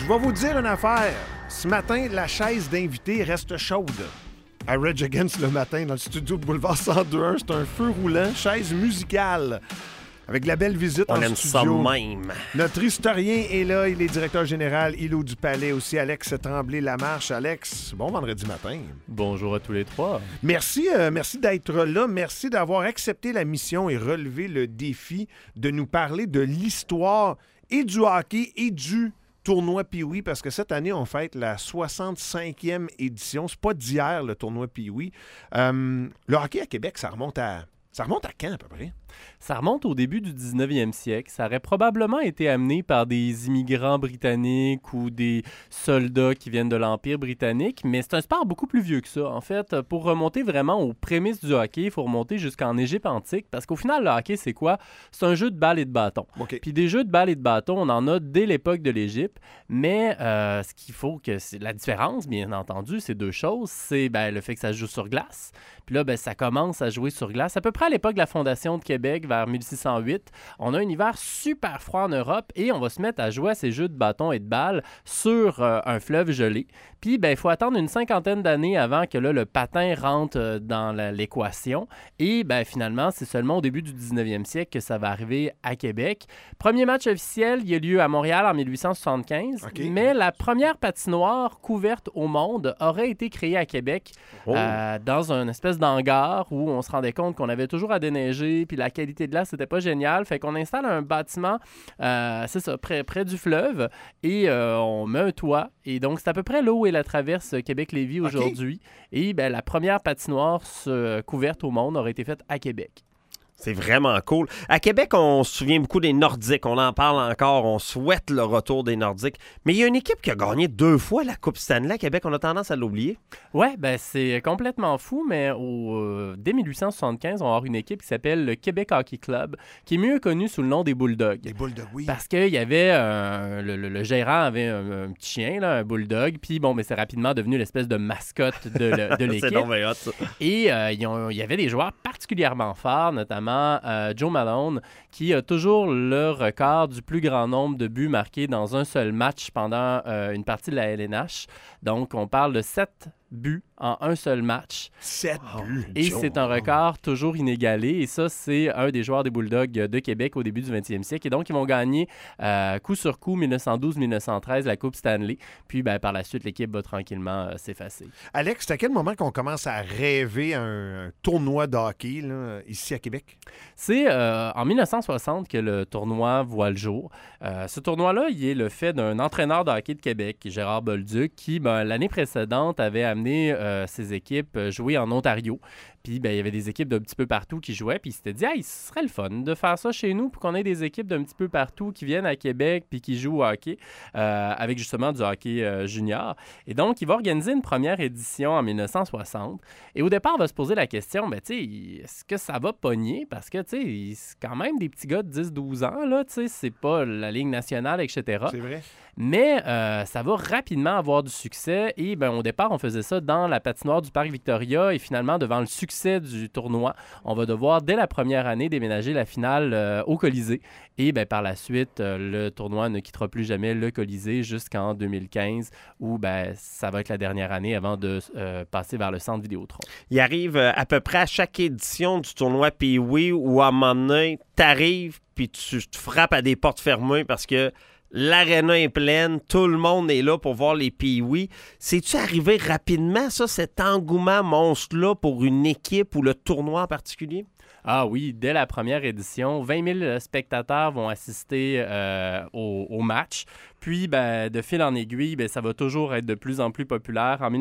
Je vais vous dire une affaire. Ce matin, la chaise d'invité reste chaude. À Rage Against le matin, dans le studio de Boulevard 102.1, c'est un feu roulant, chaise musicale. Avec la belle visite On en aime studio. ça même. Notre historien est là, il est directeur général Îlot du Palais, aussi Alex Tremblay-Lamarche. Alex, bon vendredi matin. Bonjour à tous les trois. Merci d'être là. Merci d'avoir accepté la mission et relevé le défi de nous parler de l'histoire et du hockey et du tournoi Pee-Wee, parce que cette année, on fête la 65e édition. C'est pas d'hier, le tournoi Pee-Wee. Le hockey à Québec, ça remonte à quand, à peu près? Ça remonte au début du 19e siècle. Ça aurait probablement été amené par des immigrants britanniques ou des soldats qui viennent de l'Empire britannique, mais c'est un sport beaucoup plus vieux que ça. En fait, pour remonter vraiment aux prémices du hockey, il faut remonter jusqu'en Égypte antique, parce qu'au final, le hockey, c'est quoi? C'est un jeu de balle et de bâton. Okay. Puis des jeux de balle et de bâton, on en a dès l'époque de l'Égypte, mais ce qu'il faut que... La différence, bien entendu, c'est deux choses. C'est le fait que ça se joue sur glace. Puis là, ça commence à jouer sur glace. À peu près à l'époque de la fondation de Québec, vers 1608, on a un hiver super froid en Europe et on va se mettre à jouer à ces jeux de bâton et de balles sur un fleuve gelé. Puis, il faut attendre une 50aine d'années avant que là, le patin rentre dans l'équation. Et finalement, c'est seulement au début du 19e siècle que ça va arriver à Québec. Premier match officiel, il a lieu à Montréal en 1875. Okay. Mais la première patinoire couverte au monde aurait été créée à Québec dans une espèce d'hangar où on se rendait compte qu'on avait toujours à déneiger, puis la qualité de l'air, c'était pas génial. Fait qu'on installe un bâtiment, c'est ça, près du fleuve, et on met un toit. Et donc, c'est à peu près là où est la traverse Québec-Lévis aujourd'hui. Okay. Et la première patinoire couverte au monde aurait été faite à Québec. C'est vraiment cool. À Québec, on se souvient beaucoup des Nordiques. On en parle encore. On souhaite le retour des Nordiques. Mais il y a une équipe qui a gagné 2 fois la Coupe Stanley à Québec. On a tendance à l'oublier. Oui, c'est complètement fou, mais dès 1875, on va avoir une équipe qui s'appelle le Québec Hockey Club, qui est mieux connue sous le nom des Bulldogs. Les Bulldogs, oui. Parce qu'il y avait... le gérant avait un petit chien, là, un Bulldog, puis c'est rapidement devenu l'espèce de mascotte de l'équipe. C'est donc bien hot, ça. Et il y avait des joueurs particulièrement forts, notamment Joe Malone, qui a toujours le record du plus grand nombre de buts marqués dans un seul match pendant une partie de la LNH. Donc, on parle de 7 buts en un seul match. 7 buts! Et c'est un record toujours inégalé. Et ça, c'est un des joueurs des Bulldogs de Québec au début du 20e siècle. Et donc, ils vont gagner coup sur coup 1912-1913 la Coupe Stanley. Puis, par la suite, l'équipe va tranquillement s'effacer. Alex, c'est à quel moment qu'on commence à rêver un tournoi de hockey là, ici à Québec? C'est en 1960 que le tournoi voit le jour. Ce tournoi-là, il est le fait d'un entraîneur de hockey de Québec, Gérard Bolduc, qui, l'année précédente, avait amené ses équipes jouer en Ontario. Puis, il y avait des équipes d'un petit peu partout qui jouaient. Puis, il s'était dit, ce serait le fun de faire ça chez nous pour qu'on ait des équipes d'un petit peu partout qui viennent à Québec puis qui jouent au hockey avec justement du hockey junior. Et donc, il va organiser une première édition en 1960. Et au départ, on va se poser la question, est-ce que ça va pogner? Parce que, c'est quand même des petits gars de 10-12 ans, là, c'est pas la Ligue nationale, etc. C'est vrai. Mais ça va rapidement avoir du succès. Et au départ, on faisait ça dans la patinoire du Parc Victoria. Et finalement, devant le succès du tournoi, on va devoir, dès la première année, déménager la finale au Colisée. Et par la suite, le tournoi ne quittera plus jamais le Colisée jusqu'en 2015, où ça va être la dernière année avant de passer vers le centre Vidéotron. Il arrive à peu près à chaque édition du tournoi Pee-Wee où, à un moment donné, t'arrives puis tu te frappes à des portes fermées parce que l'aréna est pleine, tout le monde est là pour voir les Pee-Wee. C'est-tu arrivé rapidement, ça, cet engouement monstre-là pour une équipe ou le tournoi en particulier? Ah oui, dès la première édition, 20 000 spectateurs vont assister au match. Puis, de fil en aiguille, ça va toujours être de plus en plus populaire. En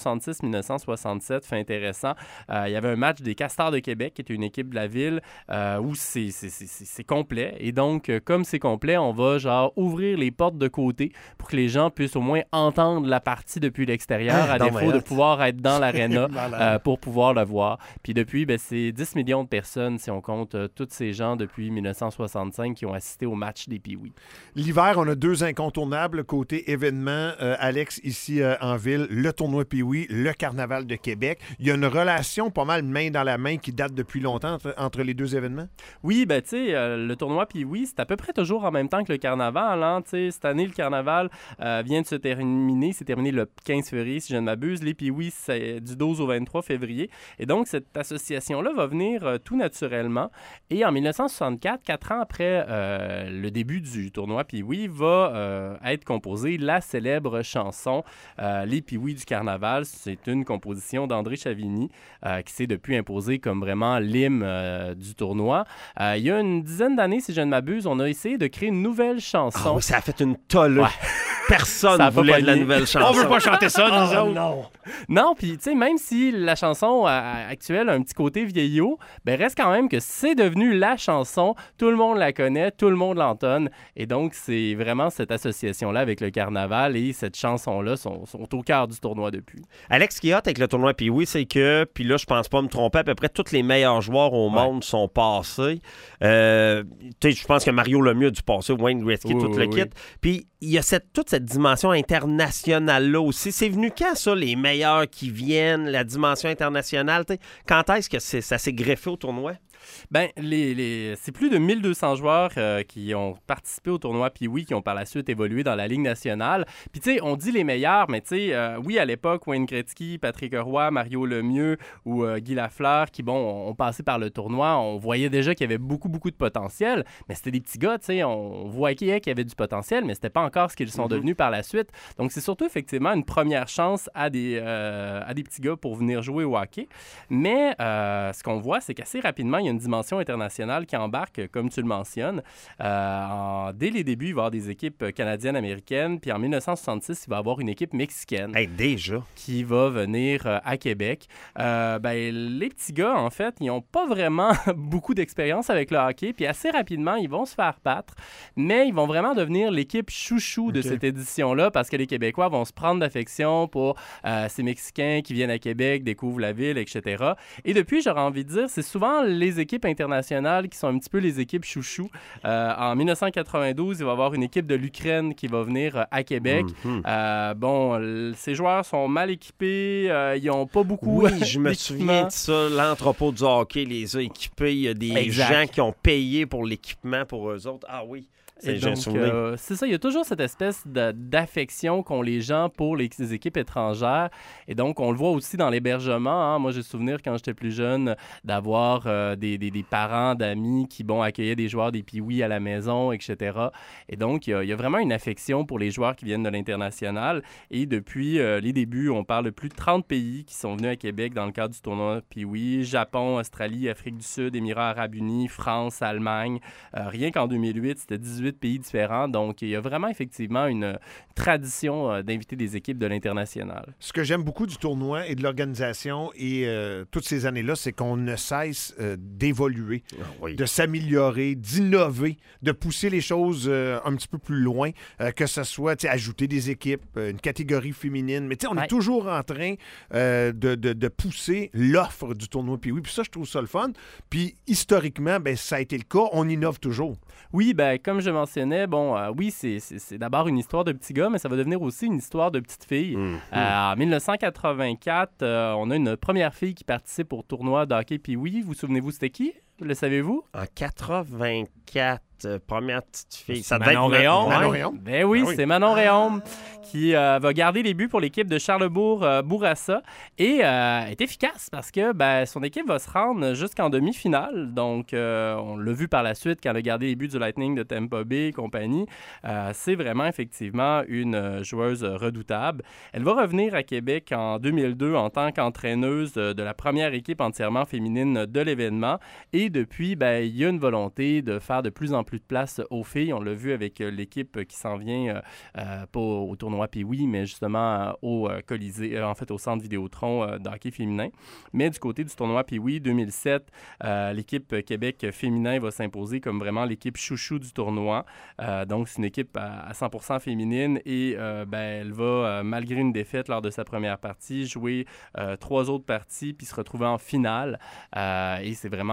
1966-1967, fait intéressant, il y avait un match des Castors de Québec, qui était une équipe de la ville, où c'est complet. Et donc, comme c'est complet, on va ouvrir les portes de côté pour que les gens puissent au moins entendre la partie depuis l'extérieur, à défaut de pouvoir être dans l'aréna pour pouvoir le voir. Puis depuis, c'est 10 millions de personnes, si on compte tous ces gens depuis 1965 qui ont assisté au match des Pee-Wee. L'hiver, on a 2 incontournables incontournable côté événement, Alex, ici en ville, le tournoi Pee-Wee, le Carnaval de Québec. Il y a une relation pas mal main dans la main qui date depuis longtemps entre les deux événements? Oui, ben tu sais, le tournoi Pee-Wee, c'est à peu près toujours en même temps que le carnaval. Hein, cette année, le carnaval vient de se terminer. C'est terminé le 15 février, si je ne m'abuse. Les Pee-Wee, c'est du 12 au 23 février. Et donc, cette association-là va venir tout naturellement. Et en 1964, 4 ans après le début du tournoi Pee-Wee, va être composée la célèbre chanson Les Pee-Wee du carnaval. C'est une composition d'André Chavigny qui s'est depuis imposée comme vraiment l'hymne du tournoi. Il y a une dizaine d'années, si je ne m'abuse, on a essayé de créer une nouvelle chanson. Ah oui, ça a fait une tolle. Ouais. Personne ne voulait de la nouvelle chanson. On veut pas chanter ça, nous autres. Non. Non, puis tu sais, même si la chanson actuelle a un petit côté vieillot, ben reste quand même que c'est devenu la chanson. Tout le monde la connaît, tout le monde l'entonne. Et donc, c'est vraiment cette association-là avec le carnaval et cette chanson-là sont au cœur du tournoi depuis. Alex, ce qui est hot avec le tournoi Pee-Wee, c'est que, puis là, je pense pas me tromper, à peu près tous les meilleurs joueurs au monde sont passés. Je pense que Mario Lemieux a dû passer, Wayne Gretzky, tout le kit. Puis il y a toute cette dimension internationale-là aussi. C'est venu quand, ça, les meilleurs qui viennent, la dimension internationale? Quand est-ce que ça s'est greffé au tournoi? Ben, c'est plus de 1200 joueurs qui ont participé au tournoi Pee-Wee, qui ont par la suite évolué dans la Ligue nationale. Puis, tu sais, on dit les meilleurs, mais tu sais, oui, à l'époque, Wayne Gretzky, Patrick Roy, Mario Lemieux ou Guy Lafleur, qui, ont passé par le tournoi, on voyait déjà qu'il y avait beaucoup, beaucoup de potentiel, mais c'était des petits gars, tu sais, on voyait qu'il y avait du potentiel, mais c'était pas encore ce qu'ils sont devenus par la suite. Donc, c'est surtout, effectivement, une première chance à des petits gars pour venir jouer au hockey. Mais ce qu'on voit, c'est qu'assez rapidement, il y a une dimension internationale qui embarque, comme tu le mentionnes. Dès les débuts, il va y avoir des équipes canadiennes, américaines, puis en 1966, il va y avoir une équipe mexicaine déjà qui va venir à Québec. Les petits gars, en fait, ils n'ont pas vraiment beaucoup d'expérience avec le hockey, puis assez rapidement, ils vont se faire battre, mais ils vont vraiment devenir l'équipe chouchou de cette édition-là, parce que les Québécois vont se prendre d'affection pour ces Mexicains qui viennent à Québec, découvrent la ville, etc. Et depuis, j'aurais envie de dire, c'est souvent les équipes internationales qui sont un petit peu les équipes chouchous. En 1992, il va y avoir une équipe de l'Ukraine qui va venir à Québec. Ces joueurs sont mal équipés, ils n'ont pas beaucoup Oui, je me souviens de ça. L'entrepôt du hockey les a équipés. Il y a des gens qui ont payé pour l'équipement pour eux autres. Ah oui. C'est ça, il y a toujours cette espèce d'affection qu'ont les gens pour les équipes étrangères. Et donc, on le voit aussi dans l'hébergement. Hein. Moi, j'ai souvenir, quand j'étais plus jeune, d'avoir des parents d'amis qui accueillaient des joueurs des Pee-Wee à la maison, etc. Et donc, il y a vraiment une affection pour les joueurs qui viennent de l'international. Et depuis les débuts, on parle de plus de 30 pays qui sont venus à Québec dans le cadre du tournoi Pee-Wee. Japon, Australie, Afrique du Sud, Émirats arabes unis, France, Allemagne. Rien qu'en 2008, c'était 18 pays différents. Donc, il y a vraiment effectivement une tradition d'inviter des équipes de l'international. Ce que j'aime beaucoup du tournoi et de l'organisation et toutes ces années-là, c'est qu'on ne cesse d'évoluer, de s'améliorer, d'innover, de pousser les choses un petit peu plus loin, que ce soit ajouter des équipes, une catégorie féminine. Mais on est toujours en train de pousser l'offre du tournoi Pee-Wee. Puis ça, je trouve ça le fun. Puis historiquement, ça a été le cas. On innove toujours. Oui, comme je mentionnais, oui, c'est d'abord une histoire de petits gars, mais ça va devenir aussi une histoire de petites filles. En 1984, on a une première fille qui participe au tournoi de hockey Pee-Wee. Vous souvenez-vous, c'était qui? Le savez-vous? En 84, première petite fille. Ça devait être Manon Réaume. Ben oui, c'est Manon Réaume qui va garder les buts pour l'équipe de Charlebourg-Bourassa et est efficace parce que son équipe va se rendre jusqu'en demi-finale. Donc, on l'a vu par la suite quand elle a gardé les buts du Lightning de Tampa Bay et compagnie. C'est vraiment effectivement une joueuse redoutable. Elle va revenir à Québec en 2002 en tant qu'entraîneuse de la première équipe entièrement féminine de l'événement. Et depuis, il y a une volonté de faire de plus en plus de place aux filles. On l'a vu avec l'équipe qui s'en vient, pas au tournoi Pee-Wee, mais justement au Colisée, au Centre Vidéotron de hockey féminin. Mais du côté du tournoi Pee-Wee 2007, l'équipe Québec féminin va s'imposer comme vraiment l'équipe chouchou du tournoi. Donc, c'est une équipe à 100% féminine et elle va, malgré une défaite lors de sa première partie, jouer 3 autres parties puis se retrouver en finale. Et c'est vraiment l'équipe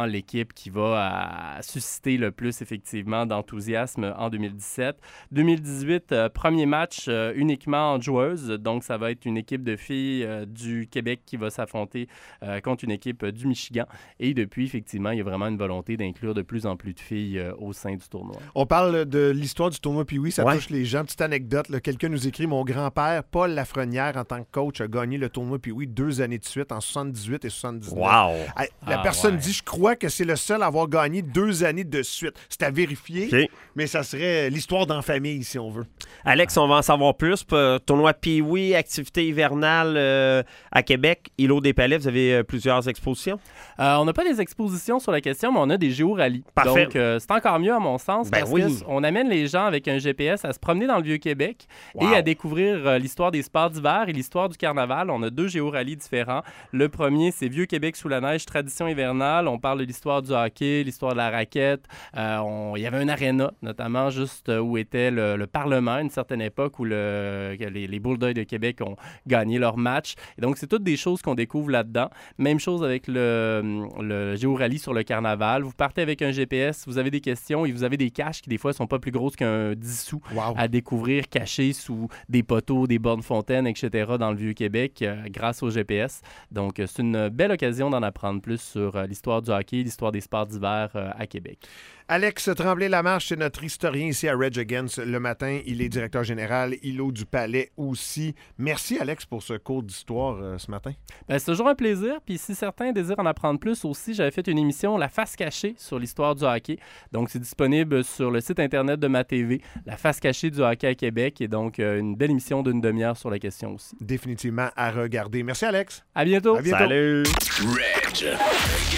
l'équipe qui va susciter le plus, effectivement, d'enthousiasme en 2017. 2018, premier match uniquement en joueuses. Donc, ça va être une équipe de filles du Québec qui va s'affronter contre une équipe du Michigan. Et depuis, effectivement, il y a vraiment une volonté d'inclure de plus en plus de filles au sein du tournoi. On parle de l'histoire du tournoi Pee-Wee, ça touche les gens. Petite anecdote, là, quelqu'un nous écrit « Mon grand-père, Paul Lafrenière, en tant que coach, a gagné le tournoi Pee-Wee 2 années de suite, en 78 et 79. » Wow! La personne dit « Je crois que c'est le seul à avoir gagné 2 années de suite. » C'est à vérifier, mais ça serait l'histoire dans la famille, si on veut. Alex, on va en savoir plus. Tournoi Pee-Wee, activité hivernale à Québec, Îlot des Palais, vous avez plusieurs expositions? On n'a pas des expositions sur la question, mais on a des géorallies. Parfait. Donc, c'est encore mieux, à mon sens, parce qu'on amène les gens avec un GPS à se promener dans le Vieux-Québec et à découvrir l'histoire des sports d'hiver et l'histoire du carnaval. On a 2 géorallies différents. Le premier, c'est Vieux-Québec sous la neige, tradition hivernale. On parle de l'histoire du hockey, l'histoire de la raquette. Il y avait un aréna, notamment, juste où était le Parlement à une certaine époque, où les Bulldogs de Québec ont gagné leur match. Et donc, c'est toutes des choses qu'on découvre là-dedans. Même chose avec le géorally sur le carnaval. Vous partez avec un GPS, vous avez des questions et vous avez des caches qui, des fois, sont pas plus grosses qu'un 10 sous à découvrir, cachés sous des poteaux, des bornes fontaines, etc. dans le Vieux-Québec grâce au GPS. Donc, c'est une belle occasion d'en apprendre plus sur l'histoire du hockey, l'histoire des sports d'hiver à Québec. Alex Tremblay-Lamarche, c'est notre historien ici à Rage Against le matin. Il est directeur général, Îlot du Palais aussi. Merci, Alex, pour ce cours d'histoire ce matin. Ben, c'est toujours un plaisir. Puis si certains désirent en apprendre plus aussi, j'avais fait une émission, La Face cachée, sur l'histoire du hockey. Donc, c'est disponible sur le site Internet de ma TV, La Face cachée du hockey à Québec. Et donc, une belle émission d'une demi-heure sur la question aussi. Définitivement à regarder. Merci, Alex. À bientôt. À bientôt. Salut. Rage.